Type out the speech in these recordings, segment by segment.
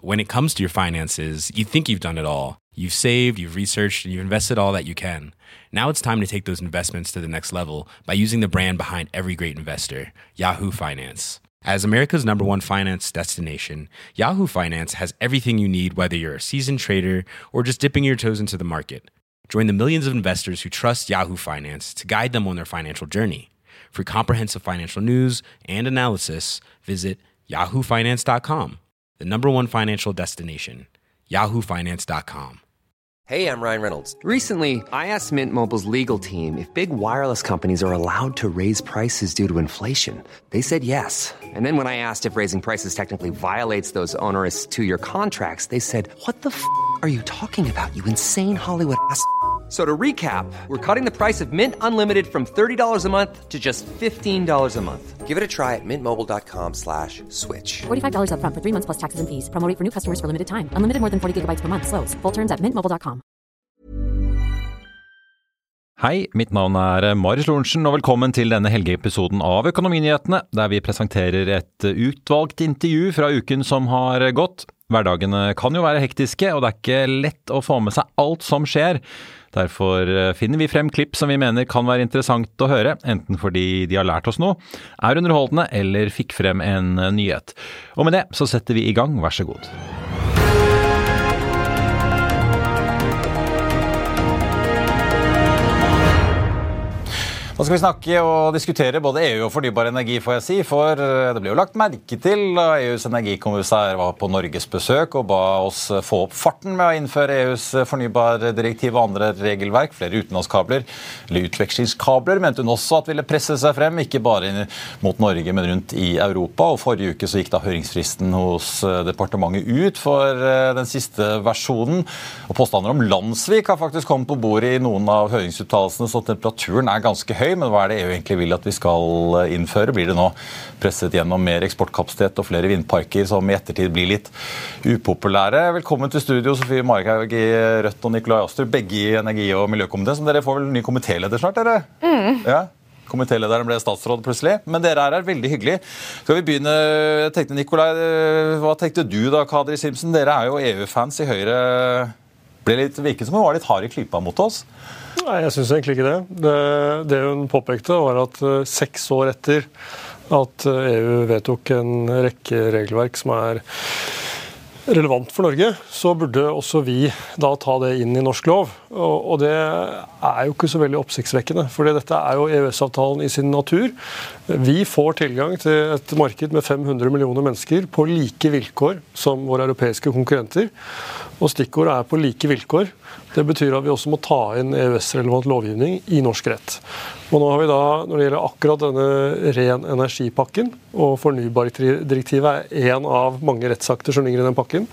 when it comes to your finances, you think you've done it all. You've saved, you've researched, and you've invested all that you can. Now it's time to take those investments to the next level by using the brand behind every great investor, Yahoo Finance. As America's #1 finance destination, Yahoo Finance has everything you need, whether you're a seasoned trader or just dipping your toes into the market. Join the millions of investors who trust Yahoo Finance to guide them on their financial journey. For comprehensive financial news and analysis, visit yahoofinance.com, the #1 financial destination, yahoofinance.com. Hey, I'm Ryan Reynolds. Recently, I asked Mint Mobile's legal team if big wireless companies are allowed to raise prices due to inflation. They said yes. And then when I asked if raising prices technically violates those onerous 2-year contracts, they said, "What the f*** are you talking about, you insane Hollywood ass?" So to recap, we're cutting the price of Mint Unlimited from $30 a month to just $15 a month. Give it a try at mintmobile.com/switch. $45 up front for 3 months plus taxes and fees. Promo rate for new customers for limited time. Unlimited more than 40 gigabytes per month. Slows full terms at mintmobile.com. Hei, mitt navn Marius Lorentzen, og velkommen til denne helgeepisoden av Økonominyhetene, der vi presenterer et utvalgt intervju fra uken som har gått. Hverdagene kan jo være hektiske, og det ikke lett å få med seg alt som skjer. Derfor finner vi frem klipp som vi mener kan være interessant å høre, enten fordi de har lært oss noe, underholdende eller fikk frem en nyhet. Og med det så setter vi i gang, vær så god. Nå skal vi snakke og diskutere både EU og fornybar energi, får jeg si, for det ble jo lagt merke til da EUs energikommissær var på Norges besøk og ba oss få opp farten med å innføre EUs fornybardirektiv og andre regelverk, flere utenlandskabler, eller utvekslingskabler, mente hun også at ville presse seg frem, ikke bare mot Norge, men rundt i Europa. Og forrige uke så gikk da høringsfristen hos departementet ut for den siste versjonen, og påstander om Landsvik har faktisk kommet på bordet i noen av høringsuttalelsene, så temperaturen ganske høy. Men hva det EU egentlig vil at vi skal innføre? Blir det nå presset gjennom mer eksportkapasitet og flere vindparker som i ettertid blir litt upopulære? Velkommen til studio, Sofie Markhaug i Rødt og Nikolai Astrup, begge i energi- og miljøkomiteen. Som dere får vel ny komitéleder snart, dere? Ja. Komitélederen ble statsråd plutselig, men dere her veldig hyggelig. Skal vi begynne, jeg tenkte Nikolai, hva tenkte du da, Kadri Simson? Dere jo EU-fans i Høyre. Virket som hun var litt hard i klypa mot oss. Nei, jeg synes egentlig ikke det. Det hun påpekte var at 6 år etter at EU vedtok en rekke regelverk som relevant for Norge, så burde også vi da ta det inn i norsk lov. Og det jo ikke så veldig oppsiktsvekkende, for dette jo EØS-avtalen i sin natur. Vi får tilgang til et marked med 500 millioner mennesker på like vilkår som våre europeiske konkurrenter. Og stikkord på like vilkår. Det betyr at vi også må ta inn EØS-relevant lovgivning i norsk rett. Og nå har vi da, når det gjelder akkurat denne ren energipakken, og fornybardirektivet en av mange rettsakter som ligger i den pakken,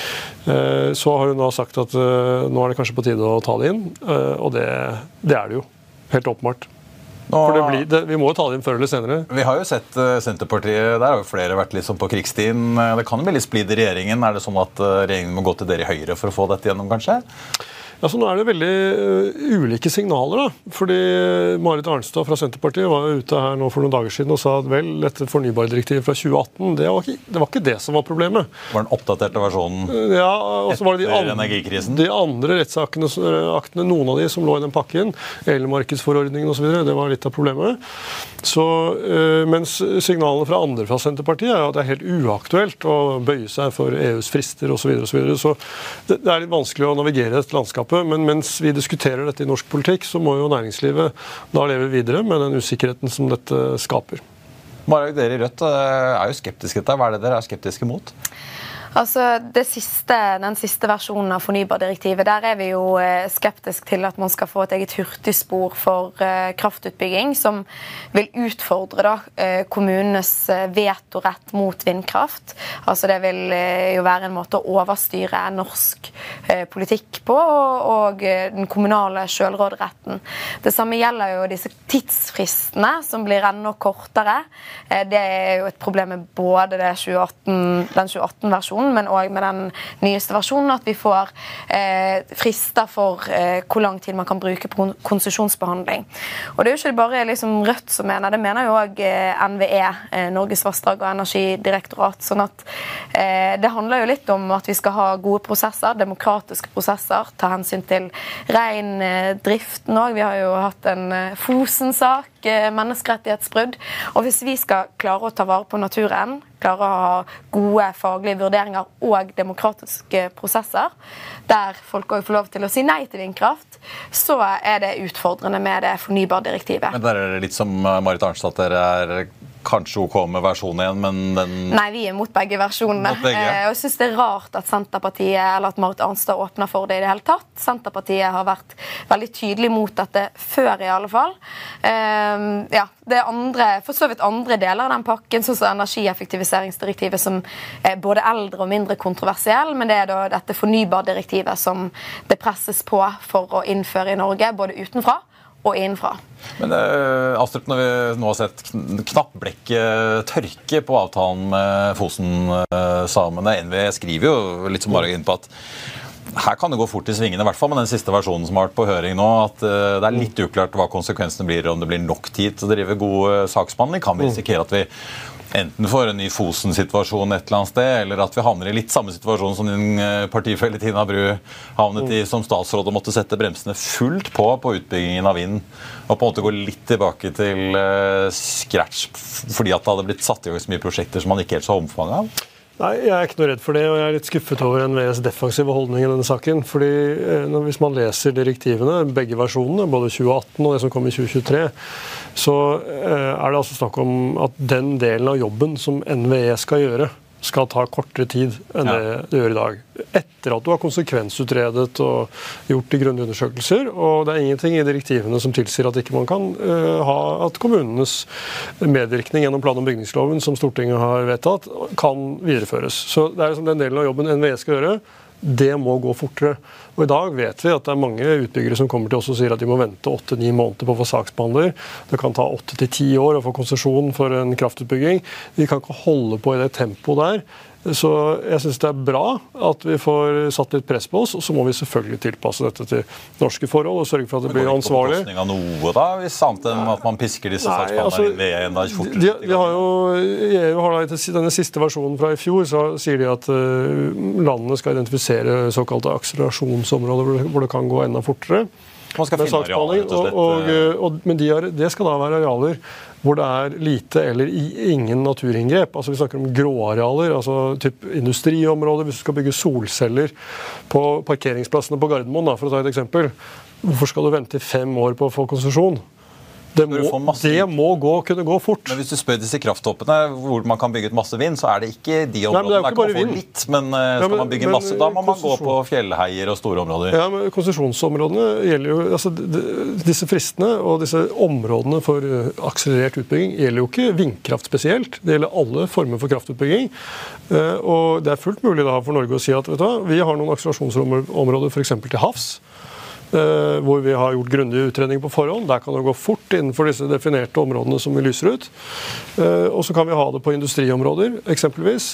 så har hun da sagt at nå det kanskje på tide å ta det inn, og det det jo, helt åpenbart. For vi må jo ta det inn før eller senere. Vi har jo sett Senterpartiet, der har jo flere vært litt sånn på krigsstien. Det kan jo bli litt splid i regjeringen. Det sånn at regjeringen må gå til dere i Høyre for å få dette gjennom, kanskje? Ja, så nå det veldig ulike signaler da, fordi Marit Arnstad fra Senterpartiet var jo ute her nå for noen dager siden og sa at vel, dette fornybardirektivet fra 2018, det var ikke det som var problemet. Var den oppdaterte versjonen og så var det energikrisen? De andre rettsaktene, noen av de som lå i den pakken, elmarkedsforordningen og så videre, det var litt av problemet. Så, mens signalene fra andre fra Senterpartiet at det helt uaktuelt å bøye seg for EUs frister og så videre, så det litt vanskelig å navigere dette landskapet. Men mens vi diskuterer dette i norsk politikk, så må jo næringslivet da leve videre med den usikkerheten som dette skaper. Marek, dere i Rødt jo skeptiske til det. Hva det dere skeptiske mot? Altså, den siste versjonen av fornybardirektivet, der vi jo skeptisk til at man skal få et eget hurtigspor for kraftutbygging, som vil utfordre da, kommunenes vetorett mot vindkraft. Altså, det vil jo være en måte å overstyre norsk politikk på, og den kommunale selvråderetten. Det samme gjelder jo disse tidsfristene, som blir enda kortere. Det jo et problem med både den 2018-versjonen, versjonen, men også med den nyeste versjonen, at vi får frister for hvor lang tid man kan bruke på konsesjonsbehandling. Og det er jo ikke bare liksom Rødt som mener, det mener jo også NVE, Norges vassdrag- og energidirektorat, sånn at det handler jo litt om at vi skal ha gode prosesser, demokratiske prosesser, ta hensyn til ren driften også. Vi har jo hatt en Fosen-sak, menneskerettighetsbrudd, og hvis vi skal klare å ta vare på naturen, klare å ha gode faglige vurderinger og demokratiske prosesser, der folk også får lov til å si nei til vindkraft, så det utfordrende med det fornybardirektivet. Men der det litt som Marit Arnstad, dere kanskje OK med versjonen igjen, men den... Nei, vi mot begge versjonene. Og jeg synes det rart at Senterpartiet, eller at Marit Arnstad åpner for det i det hele tatt. Senterpartiet har vært veldig tydelig mot dette før i alle fall. Det for så vidt andre deler av den pakken, sånn som energieffektiviseringsdirektivet, som både eldre og mindre kontroversiell, men det da dette fornybardirektivet som det presses på for å innføre i Norge, både utenfra og innenfra. Men Astrup, når vi nå har sett knappblekket tørke på avtalen med Fosen-samene, NVE skriver jo litt som bare inn på at her kan det gå fort i svingene, i hvert fall med den siste versjonen som har vært på høring nå, at det litt uklart hva konsekvensene blir, om det blir nok tid til å drive god saksbehandling. Kan vi risikere at vi enten får en ny Fosen-situasjon et eller annet sted, eller at vi havner i litt samme situasjon som din partifelle Tina Bru havnet i som statsråd og måtte sette bremsene fullt på utbyggingen av vind, og på en måte gå litt tilbake til scratch, fordi at det hadde blitt satt i gang så mye prosjekter som man ikke helt så omfang av? Nei, jeg ikke noe redd for det, og jeg litt skuffet over NVEs defensive holdning i denne saken. Fordi hvis man leser direktivene, begge versjonene, både 2018 og det som kom i 2023, så det altså snakk om at den delen av jobben som NVE skal gjøre, skal ta kortere tid enn det gjør i dag. Etter at du har konsekvensutredet og gjort de grundige undersøkelser, og det ingenting i direktivene som tilsier at ikke man kan ha at kommunenes medvirkning gjennom plan- og bygningsloven som Stortinget har vedtatt, kan videreføres. Så det liksom den delen av jobben NVE skal gjøre, det må gå fortere. Og i dag vet vi at det mange utbyggere som kommer til oss og sier at de må vente 8-9 måneder på å få saksbehandler. Det kan ta 8-10 år å få konsesjon for en kraftutbygging. Vi kan ikke holde på i det tempoet der. Så jeg synes det bra at vi får satt litt press på oss, og så må vi selvfølgelig tilpasse dette til norske forhold og sørge for at det blir ansvarlig. Men går det ikke på bekostning av noe da, hvis sant enn at man pisker disse saksbehandlerne enda fortere? De har jo, EU har da i denne siste versjonen fra i fjor, så sier de at landene skal identifisere såkalte akselerasjonsområder hvor det kan gå enda fortere. Man skal finne arealer, rett og slett. Men det skal da være arealer hvor det lite eller ingen naturinngrep. Altså vi snakker om gråarealer, altså typ industriområder, hvis du skal bygge solceller på parkeringsplassene på Gardermoen, for å ta et eksempel. Hvorfor skal du vente i 5 år på å få konsesjon? Det må kunne gå fort. Men hvis du spør disse krafttoppene hvor man kan bygge ut masse vind, så det ikke de områdene. Der kan man få litt, men skal man bygge masse, da må man gå på fjellheier og store områder. Ja, men konsesjonsområdene gjelder jo, altså disse fristene og disse områdene for akselerert utbygging gjelder jo ikke vindkraft spesielt. Det gjelder alle former for kraftutbygging. Og det fullt mulig da for Norge å si at vet du hva, vi har noen akselerasjonsområder for eksempel til havs, hvor vi har gjort grundig utredning på forhånd. Der kan det gå fort innenfor disse definerte områdene som vi lyser ut. Og så kan vi ha det på industriområder, eksempelvis.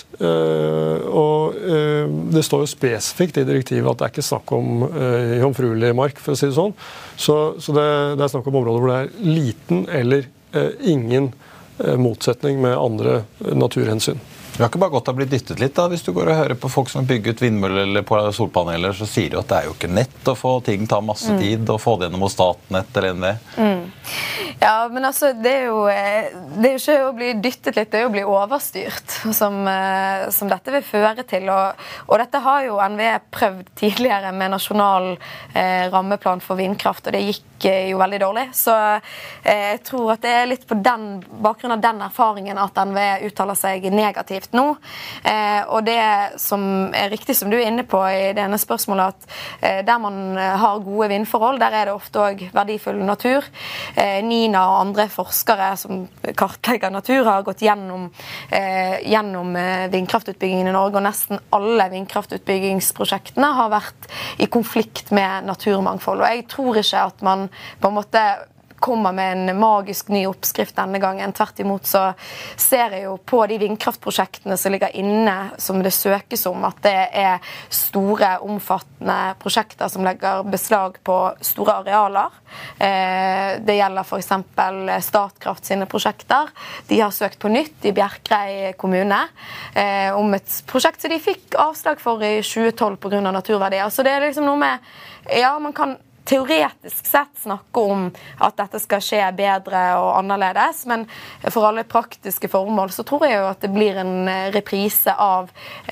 Og det står jo spesifikt i direktivet at det ikke snakk om jomfruelig mark, for å si det sånn. Så det snakk om områder hvor det liten eller ingen motsetning med andre naturhensyn. Du har ikke bare godt å bli dyttet litt da, hvis du går og hører på folk som bygger ut vindmøller eller på solpaneler, så sier de at det jo ikke nett å få ting ta masse tid, og få det gjennom hos Statnett eller NVE. Ja, men altså, det jo ikke å bli dyttet litt, det jo å bli overstyrt, som dette vil føre til. Og dette har jo NVE prøvd tidligere med nasjonal rammeplan for vindkraft, og det gikk jo veldig dårlig. Så jeg tror at det litt på bakgrunn av den erfaringen at NVE uttaler seg negativt nå. Og det som riktig som du inne på i denne spørsmålet, at der man har gode vindforhold, der det ofte også verdifull natur. Nina og andre forskere som kartlegger natur har gått gjennom vindkraftutbyggingen i Norge, og nesten alle vindkraftutbyggingsprosjektene har vært i konflikt med naturmangfold. Og jeg tror ikke at man på en måte kommer med en magisk ny oppskrift denne gangen. Tvert imot så ser jeg jo på de vindkraftprosjektene som ligger inne, som det søkes om, at det store, omfattende prosjekter som legger beslag på store arealer. Det gjelder for eksempel Statkraft sine prosjekter. De har søkt på nytt i Bjerkreim kommune om et prosjekt som de fikk avslag for i 2012 på grunn av naturverdier. Så det liksom noe med, ja, man kan teoretisk sett snakke om at dette skal skje bedre og annerledes, men for alle praktiske formål så tror jeg jo at det blir en reprise av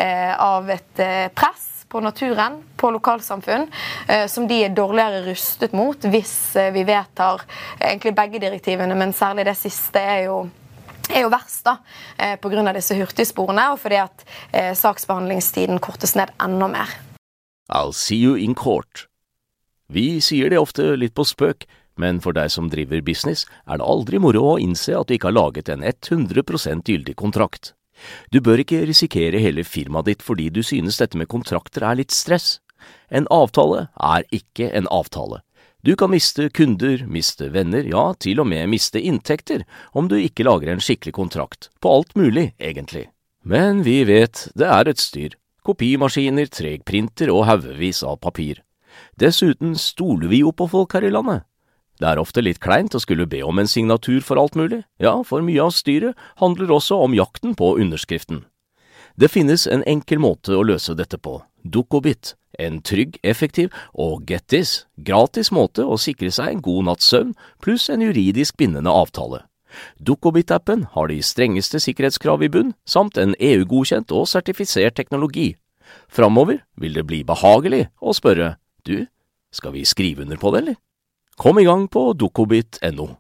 et press på naturen, på lokalsamfunn, som de dårligere rustet mot hvis vi vedtar egentlig begge direktivene, men særlig det siste er jo verst da, på grunn av disse hurtigsporene, og fordi at saksbehandlingstiden kortes ned enda mer. I'll see you in court. Vi sier det ofte litt på spøk, men for deg som driver business det aldri moro å innse at du ikke har laget en 100% gyldig kontrakt. Du bør ikke risikere hele firmaet ditt fordi du synes dette med kontrakter litt stress. En avtale ikke en avtale. Du kan miste kunder, miste venner, ja, til og med miste inntekter om du ikke lager en skikkelig kontrakt, på alt mulig, egentlig. Men vi vet det et styr. Kopimaskiner, tregprinter og haugevis av papir. Dessuten stoler vi jo på folk her i landet. Det ofte litt kleint å skulle be om en signatur for alt mulig. Ja, for mye av styret handler også om jakten på underskriften. Det finnes en enkel måte å løse dette på. Dukkobit. En trygg, effektiv og get this, gratis måte å sikre seg en god natts søvn pluss en juridisk bindende avtale. Dukkobit-appen har de strengeste sikkerhetskrav i bunn, samt en EU-godkjent og sertifisert teknologi. Framover vil det bli behagelig å spørre, du, skal vi skrive under på det, eller? Kom i gang på dukkobit.no.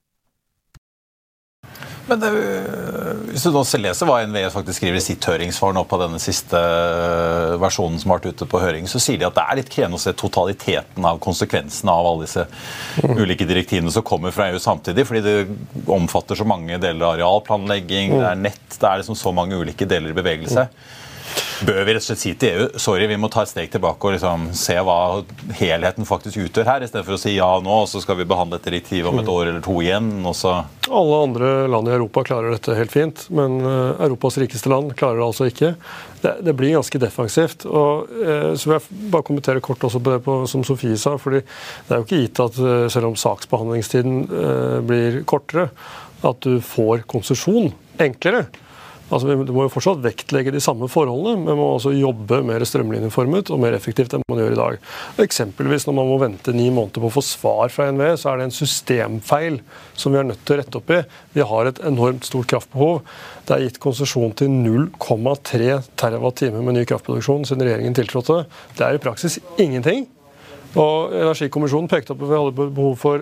Men hvis du nå leser hva NVE faktisk skriver i sitt høringssvar nå på denne siste versjonen som har vært ute på høring, så sier de at det litt krevende å se totaliteten av konsekvensene av alle disse ulike direktivene som kommer fra EU samtidig, fordi det omfatter så mange deler av arealplanlegging, det nett, det liksom så mange ulike deler i bevegelse. Bør vi rett og slett si til EU, sorry, vi må ta et steg tilbake og liksom se hva helheten faktisk utgjør her, i stedet for å si ja nå, og så skal vi behandle et direktiv om et år eller to igjen, og så... Alle andre land i Europa klarer dette helt fint, men Europas rikeste land klarer det altså ikke. Det blir ganske defensivt, og så vil jeg bare kommentere kort også på det som Sofie sa, fordi det jo ikke gitt at selv om saksbehandlingstiden blir kortere, at du får konsesjon enklere. Altså, du må jo fortsatt vektlegge de samme forholdene, men må også jobbe mer strømlinjeformet og mer effektivt enn man gjør i dag. Eksempelvis når man må vente 9 måneder på å få svar fra NVE, så det en systemfeil som vi nødt til å rette opp i. Vi har et enormt stort kraftbehov. Det gitt konsesjon til 0,3 terawatt-timer med ny kraftproduksjon siden regjeringen tiltrådte. Det i praksis ingenting. Og Energikommisjonen pekte opp at vi hadde behov for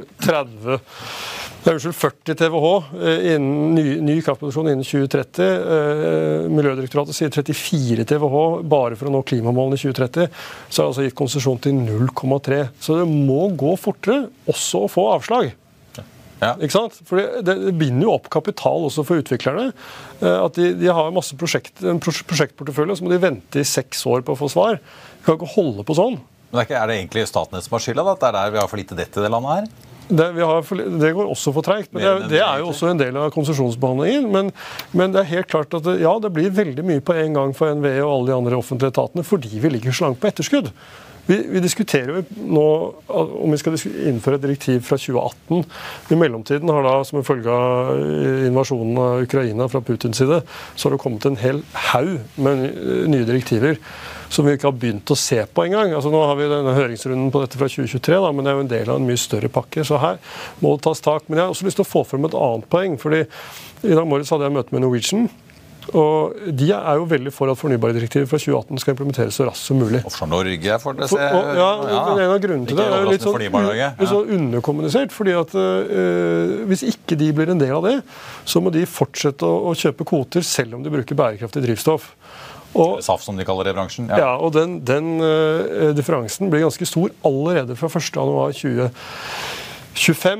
40 TWh innen ny kraftproduksjon innen 2030. Miljødirektoratet sier 34 TWh bare for å nå klimamålene i 2030. Så det altså gitt konsesjon til 0,3. Så det må gå fortere også å få avslag. Ja. Ikke sant? For det binder jo opp kapital også for utviklerne. At de har masse prosjektportefølje, så må de vente i 6 år på å få svar. De kan ikke holde på sånn. Men det egentlig Statnett som har skylda, at det der vi har for lite dette i det landet her? Det går også for tregt, men det jo også en del av konsesjonsbehandlingen. Men det helt klart at det blir veldig mye på en gang for NVE og alle de andre offentlige etatene, fordi vi ligger så langt på etterskudd. Vi diskuterer jo nå om vi skal innføre et direktiv fra 2018. I mellomtiden har da, som en følge av invasjonen av Ukraina fra Putins side, så har det kommet en hel haug med nye direktiver som vi ikke har begynt å se på engang. Altså, nå har vi denne høringsrunden på dette fra 2023, da, men det jo en del av en mye større pakke, så her må det tas tak. Men jeg har også lyst til å få frem et annet poeng, fordi i dag morges hadde jeg møte med Norwegian, og de jo veldig for at fornybardirektivet fra 2018 skal implementeres så raskt som mulig. Offshore Norge får det se. Men en av grunnene til det jo litt sånn underkommunisert, fordi at hvis ikke de blir en del av det, så må de fortsette å kjøpe kvoter selv om de bruker bærekraftig drivstoff. SAF som de kaller det i bransjen. Ja, og den differansen blir ganske stor allerede fra 1. januar 2025.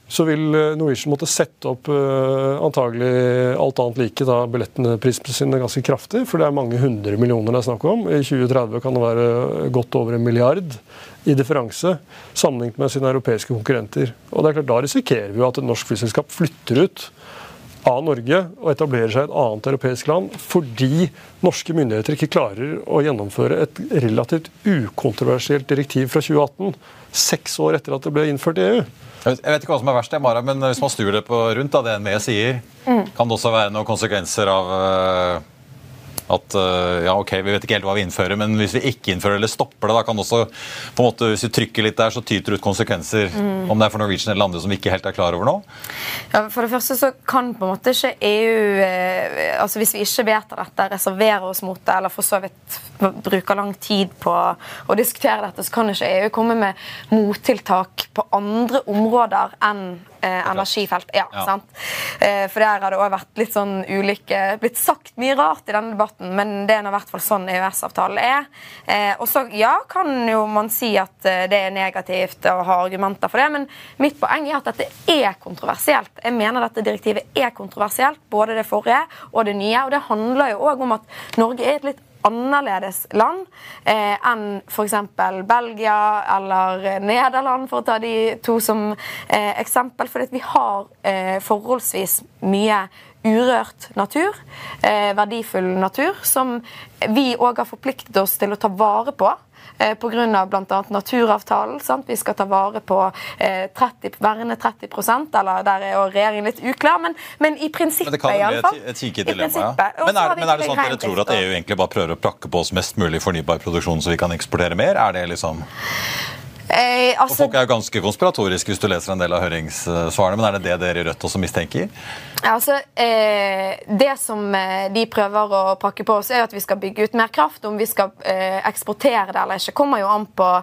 så vil Norwegian måtte sette opp antagelig alt annet like da billettene prisene sine ganske kraftig, for det mange 100 millioner det snakk om. I 2030 kan det være godt over 1 milliard i differanse sammenlignet med sine europeiske konkurrenter. Og det klart, da risikerer vi at et norsk flyselskap flytter ut av Norge og etablerer seg i et annet europeisk land fordi norske myndigheter ikke klarer å gjennomføre et relativt ukontroversielt direktiv fra 2018, 6 år etter at det ble innført i EU. Jeg vet ikke hva som verst, Mara, men hvis man snur det rundt av det NVE sier, kan det også være noen konsekvenser av at ja, ok, vi vet ikke helt hva vi innfører, men hvis vi ikke innfører eller stopper det, da kan også, på en måte, hvis vi trykker litt der, så tyter ut konsekvenser, om det for Norwegian eller andre som vi ikke helt klar over nå? Ja, for det første så kan på en måte ikke EU, altså hvis vi ikke vedtar dette, reserverer oss mot det, eller for så vidt bruker lang tid på å diskutere dette, så kan ikke EU komme med mottiltak på andre områder enn energifelt. Ja, sant? For der har det også vært litt sånn ulike, blitt sagt mye rart i denne debatten, men det i hvert fall sånn EØS-avtalen og så, ja, kan jo man si at det negativt å ha argumenter for det, men mitt poeng at dette kontroversielt. Jeg mener dette direktivet kontroversielt, både det forrige og det nye, og det handler jo også om at Norge et litt annerledes land enn for eksempel Belgia eller Nederland, for å ta de to som eksempel, fordi vi har forholdsvis mye urørt natur, verdifull natur, som vi også har forpliktet oss til å ta vare på grunn av blant annet naturavtalen, sant? Vi skal ta vare på verne 30%, eller der jo regjeringen litt uklar, men i prinsippet i alle fall. Men det kan bli et kikkedilemma, ja. Men er det sånn at dere tror at EU egentlig bare prøver å prakke på oss mest mulig fornybar produksjon så vi kan eksportere mer? Er det liksom... Og folk jo ganske konspiratoriske hvis du leser en del av høringssvarene, men er det dere i Rødt også mistenker? Altså, det som de prøver å pakke på oss at vi skal bygge ut mer kraft, om vi skal eksportere det eller ikke, kommer jo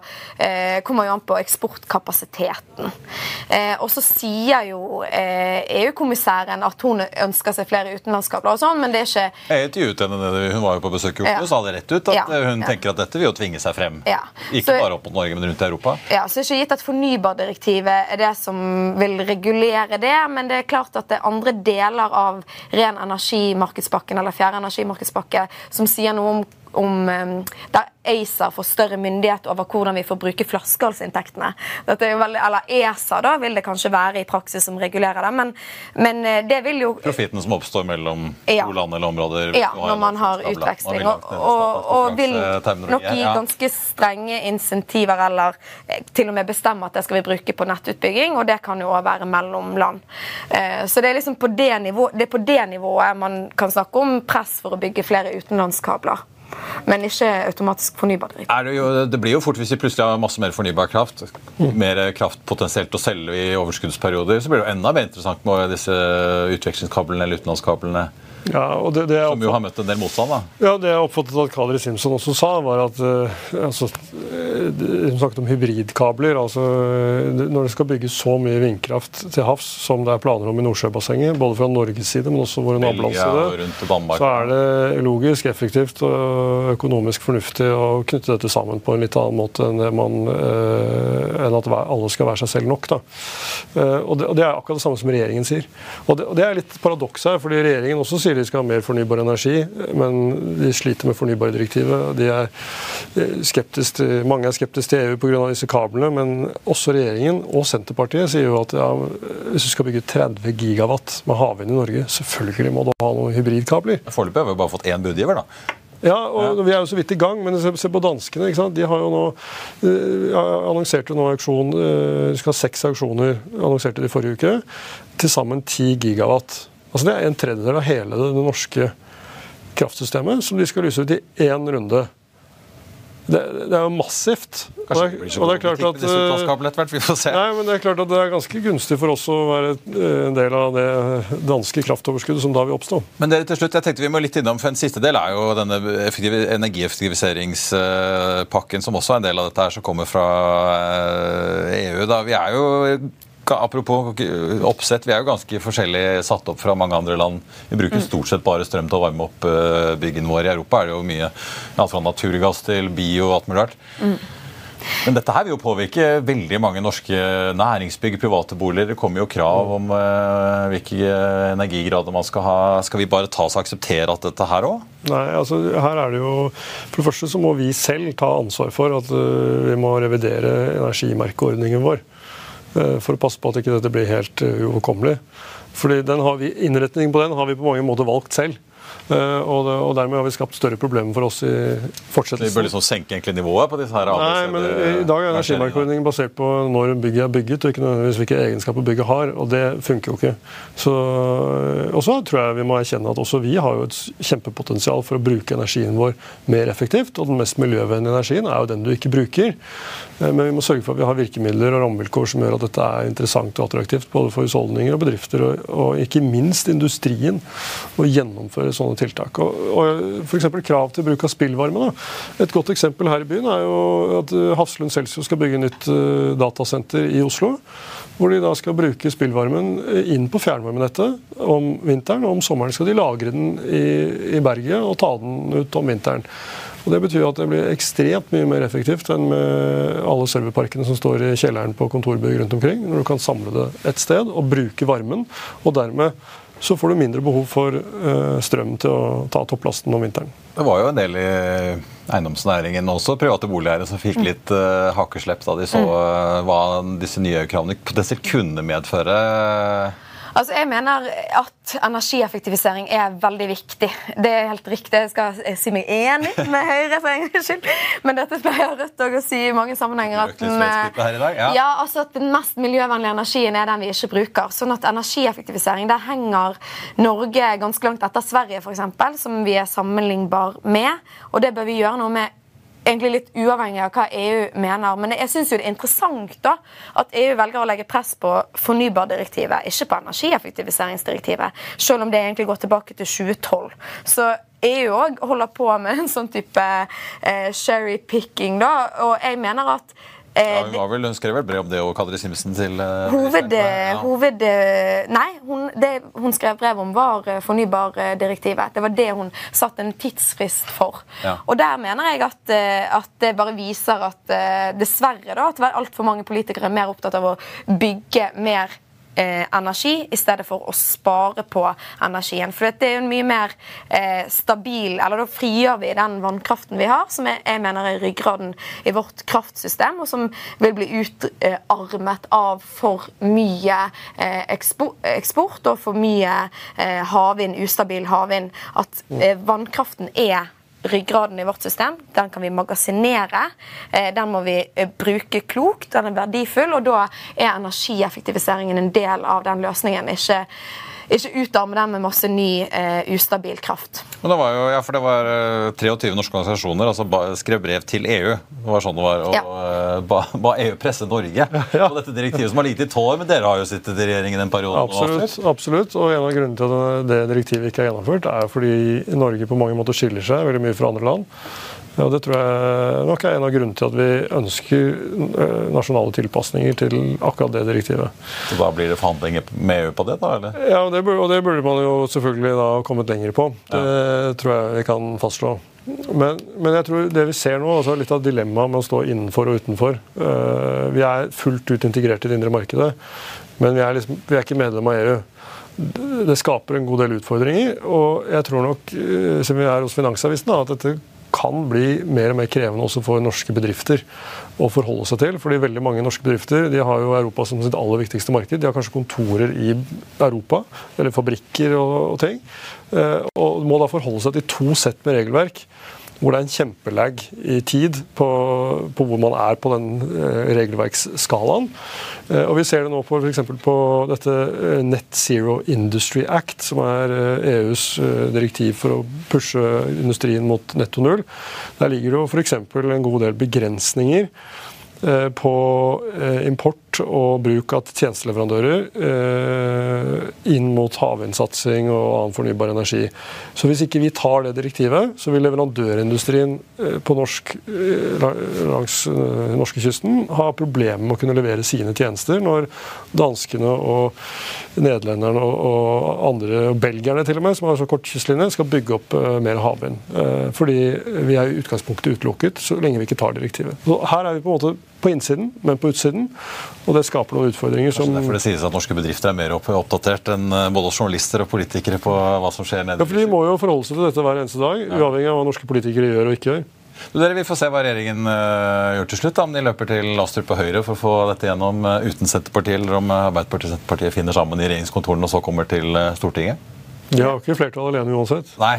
an på eksportkapasiteten. Og så sier jo EU-kommissæren at hun ønsker seg flere utenlandskabler og sånn, men det ikke... Jeg intervjuet henne, hun var jo på besøk i Oslo, og sa det rett ut at hun tenker at dette vil jo tvinge seg frem. Ikke bare opp mot Norge, men rundt Europa. Ja, så det ikke gitt at fornybardirektivet det som vil regulere det, men det klart at det andre deler av ren energimarkedspakken eller fjerde energimarkedspakke som sier noe om der ACER får større myndighet over hvordan vi får bruke flaskehalsinntektene. Dette jo veldig, eller ESA da, vil det kanskje være i praksis som regulerer det, men det vil jo... Profiten som oppstår mellom to land eller områder... Ja, når man har utveksling, og vil nok gi ganske strenge insentiver, eller til og med bestemme at det skal vi bruke på nettutbygging, og det kan jo også være mellom land. Så det liksom på det nivået man kan snakke om press for å bygge flere utenlandskabler. Men ikke automatisk fornybardirektiv. Det blir jo fort hvis vi plutselig har masse mer fornybar kraft, mer kraft potensielt å selge i overskuddsperioder, så blir det jo enda mer interessant med disse utvekslingskablene eller utenlandskablene. Ja, og det som jo har møtt en del motstand, da. Ja, det jeg oppfattet at Kadri Simpson også sa, var at hun snakket om hybridkabler. Altså, når det skal bygges så mye vindkraft til havs som det planer om i Nordsjøbassenget, både fra Norges side, men også våre nabolands side, så det logisk, effektivt og økonomisk fornuftig å knytte dette sammen på en litt annen måte enn at alle skal være seg selv nok. Da. Og det akkurat det samme som regjeringen sier. Og det litt paradoks her, fordi regjeringen også sier de skal ha mer fornybar energi, men de sliter med fornybardirektivet. Mange skeptiske til EU på grunn av disse kablene, men også regjeringen og Senterpartiet sier jo at hvis du skal bygge 30 gigawatt med havvind i Norge, selvfølgelig må du ha noen hybridkabler. Foreløpig har vi bare fått 1 budgiver, da. Ja, og vi jo så vidt i gang, men se på danskene, ikke sant? De har jo nå annonserte nå auksjon, de skal ha 6 auksjoner, annonserte de forrige uke, til sammen 10 gigawatt. Altså det en tredjedel av hele det norske kraftsystemet som de skal lyse ut i 1 runde. Det jo massivt. Og det klart at vi får se. Nei, men det klart at det ganske gunstig for oss å være en del av det danske kraftoverskuddet som da vil oppstå. Men dere til slutt, jeg tenkte vi må litt innom, for en siste del jo denne energieffektiviseringspakken som også en del av dette her som kommer fra EU. Da. Vi jo apropos oppsett, vi jo ganske forskjellig satt opp fra mange andre land. Vi bruker stort sett bare strøm til å varme opp byggene våre. I Europa det jo mye, alt fra naturgass til bio og alt mulig rart. Men dette her vil jo påvirke veldig mange norske næringsbygg, private boliger. Det kommer jo krav om hvilke energigrader man skal ha. Skal vi bare ta oss og akseptere at dette her også? Nei, altså her det jo, for det første så må vi selv ta ansvar for at vi må revidere energimerkeordningen vår. For å passe på at ikke dette blir helt uoverkommelig. Fordi innretningen på den har vi på mange måter valgt selv. Og dermed har vi skapt større problemer for oss i fortsettelsen. Vi bør liksom senke egentlig nivået på disse her Nei, men i dag energimarkeordningen basert på når bygget bygget, og ikke nødvendigvis hvilke egenskaper bygget har, og det funker jo ikke. Og så tror jeg vi må erkjenne at også vi har jo et kjempepotensial for å bruke energien vår mer effektivt, og den mest miljøvennlige energien jo den du ikke bruker. Men vi må sørge for at vi har virkemidler og rammevilkår som gjør at dette interessant og attraktivt, både for husholdninger og bedrifter, og ikke minst industrien, å gjennomføre sånne tiltak. Og for eksempel krav til bruk av spillvarme. Da. Et godt eksempel her i byen jo at Hafslund Celsius skal bygge nytt datasenter i Oslo, hvor de da skal bruke spillvarmen inn på fjernvarmenettet om vinteren, og om sommeren skal de lagre den i berget og ta den ut om vinteren. Og det betyr at det blir ekstremt mye mer effektivt enn med alle serverparkene som står i kjelleren på kontorbygg rundt omkring, når du kan samle det et sted og bruke varmen, og dermed så får du mindre behov for strøm til å ta topplasten om vinteren. Det var jo en del i eiendomsnæringen også, private boligeiere som fikk litt hakeslepp da de så hva disse nye kravene potensielt kunne medføre. Altså, jeg mener at energieffektivisering veldig viktig. Det helt riktig. Jeg skal si meg enig med Høyre for en gangs skyld. Men dette pleier Rødt også å si i mange sammenhenger. At den mest miljøvennlige energien den vi ikke bruker. Sånn at energieffektivisering, der henger Norge ganske langt etter Sverige, for eksempel, som vi sammenlignbar med. Og det bør vi gjøre noe med egentlig litt uavhengig av hva EU mener. Men jeg synes jo det interessant da, at EU velger å legge press på fornybardirektivet, ikke på energieffektiviseringsdirektivet, selv om det egentlig går tilbake til 2012. Så EU også holder på med en sånn type cherry picking da, og jeg mener at hun skrev vel brev om det og Kadri Simsen til hun skrev brev om var fornybardirektivet. Det var det hun satte en tidsfrist for. Ja. Og der mener jeg at det bare viser at dessverre da, at alt for mange politikere mer opptatt av å bygge mer energi i stedet for å spare på energien. For det jo en mye mer stabil, eller da frigjør vi den vannkraften vi har, som jeg mener ryggraden i vårt kraftsystem, og som vil bli utarmet av for mye eksport og for mye havvind, ustabil havvind, at vannkraften ryggraden i vårt system. Den kan vi magasinere. Den må vi bruke klokt. Den verdifull, og da energieffektiviseringen en del av den løsningen. Ikke utarme den med masse ny ustabil kraft. Men det var jo, for det var 23 norske organisasjoner altså skrev brev til EU. Det var sånn det var, og ba EU presse Norge på dette direktivet som har ligget i 12 år, men dere har jo sittet i regjeringen en periode. Absolutt, og en av grunnene til at det direktivet ikke gjennomført fordi Norge på mange måter skiller seg veldig mye fra andre land. Ja, det tror jeg nok en av grunnene til at vi ønsker nasjonale tilpasninger til akkurat det direktivet. Så da blir det forhandlinger med EU på det da, eller? Ja, og det burde man jo selvfølgelig da kommet lenger på. Det tror jeg vi kan fastslå. Men jeg tror det vi ser nå, altså litt av dilemmaet med å stå innenfor og utenfor. Vi fullt ut integrert i det indre markedet, men vi er ikke medlem av EU. Det skaper en god del utfordringer, og jeg tror nok, som vi hos Finansavisen, at dette kan bli mer og mer krevende også for norske bedrifter å forholde seg til, fordi veldig mange norske bedrifter de har jo Europa som sitt aller viktigste marked. De har kanskje kontorer i Europa, eller fabrikker og ting, og må da forholde seg til 2 sett med regelverk, hvor det en kjempelag i tid på hvor man på den regelverksskalaen. Og vi ser det nå for eksempel på dette Net Zero Industry Act, som EUs direktiv for å pushe industrien mot netto null. Der ligger det jo for eksempel en god del begrensninger på import eksport og bruk av tjenesteleverandører inn mot havvindsatsing og annen fornybar energi. Så hvis ikke vi tar det direktivet, så vil leverandørindustrien på langs norskekysten ha problemer med å kunne levere sine tjenester når danskene og nederlenderne og andre, og belgierne til og med, som har så kort kystlinje, skal bygge opp mer havvind. Fordi vi er i utgangspunktet utelukket så lenge vi ikke tar direktivet. Så her er vi på en måte på innsiden, men på utsiden, og det skaper noen utfordringer som... Derfor det sies at norske bedrifter er mer oppdatert enn både journalister og politikere på hva som skjer nede. Ja, for de må jo forholde seg til dette hver eneste dag, uavhengig av hva norske politikere gjør og ikke gjør. Dere, vi får se hva regjeringen gjør til slutt, om de løper til Astrup på Høyre for å få dette gjennom uten Senterpartiet, eller om Arbeiderpartiet og Senterpartiet finner sammen i regjeringskontorene og så kommer til Stortinget. De har ikke flertall alene uansett. Nei.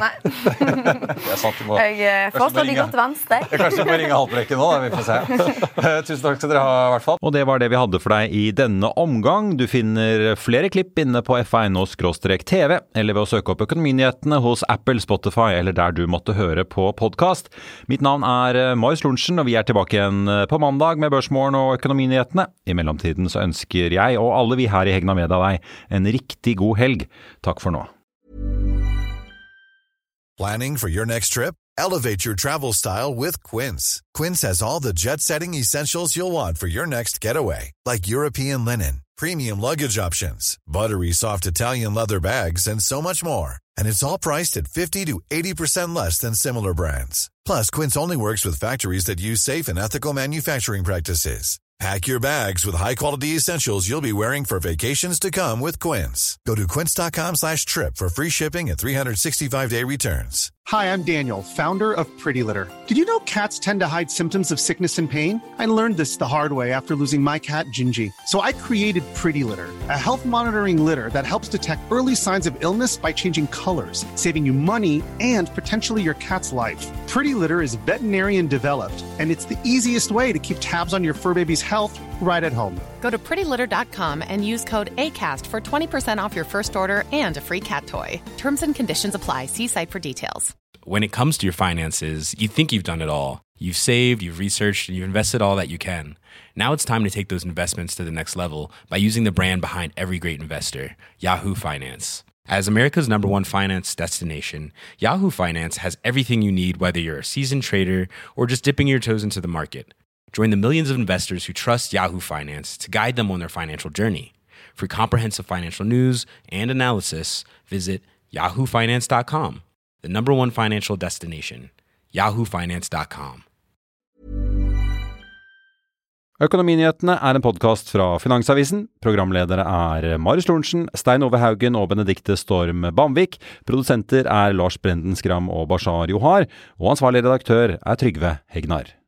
Jeg forstår de godt til venstre. Kanskje vi må ringe Haltbrekken nå, da. Vi får se. Tusen takk skal dere ha i hvert fall. Og det var det vi hadde for deg i denne omgang. Du finner flere klipp inne på f1.no/tv, eller ved å søke opp Økonominyhetene hos Apple, Spotify, eller der du måtte høre på podcast. Mitt navn er Marius Lorentzen, og vi er tilbake igjen på mandag med Børsmorgen og Økonominyhetene. I mellomtiden så ønsker jeg og alle vi her i Hegna Media deg en riktig god helg. Takk for nå. Planning for your next trip? Elevate your travel style with Quince. Quince has all the jet-setting essentials you'll want for your next getaway, like European linen, premium luggage options, buttery soft Italian leather bags, and so much more. And it's all priced at 50 to 80% less than similar brands. Plus, Quince only works with factories that use safe and ethical manufacturing practices. Pack your bags with high-quality essentials you'll be wearing for vacations to come with Quince. Go to quince.com/trip for free shipping and 365-day returns. Hi, I'm Daniel, founder of Pretty Litter. Did you know cats tend to hide symptoms of sickness and pain? I learned this the hard way after losing my cat, Gingy. So I created Pretty Litter, a health monitoring litter that helps detect early signs of illness by changing colors, saving you money and potentially your cat's life. Pretty Litter is veterinarian developed, and it's the easiest way to keep tabs on your fur baby's health right at home. Go to prettylitter.com and use code ACAST for 20% off your first order and a free cat toy. Terms and conditions apply. See site for details. When it comes to your finances, you think you've done it all. You've saved, you've researched, and you've invested all that you can. Now it's time to take those investments to the next level by using the brand behind every great investor, Yahoo Finance. As America's #1 finance destination, Yahoo Finance has everything you need, whether you're a seasoned trader or just dipping your toes into the market. Join the millions of investors who trust Yahoo Finance to guide them on their financial journey. For comprehensive financial news and analysis, visit yahoofinance.com. The #1 financial destination, yahoofinance.com. Økonominyhetene er en podcast fra Finansavisen. Programledere er Marius Lorentzen, Stein Ove Haugen og Benedikte Storm Bamvik. Produsenter er Lars Brenden Skram og Bashar Johar. Og ansvarlig redaktør er Trygve Hegnar.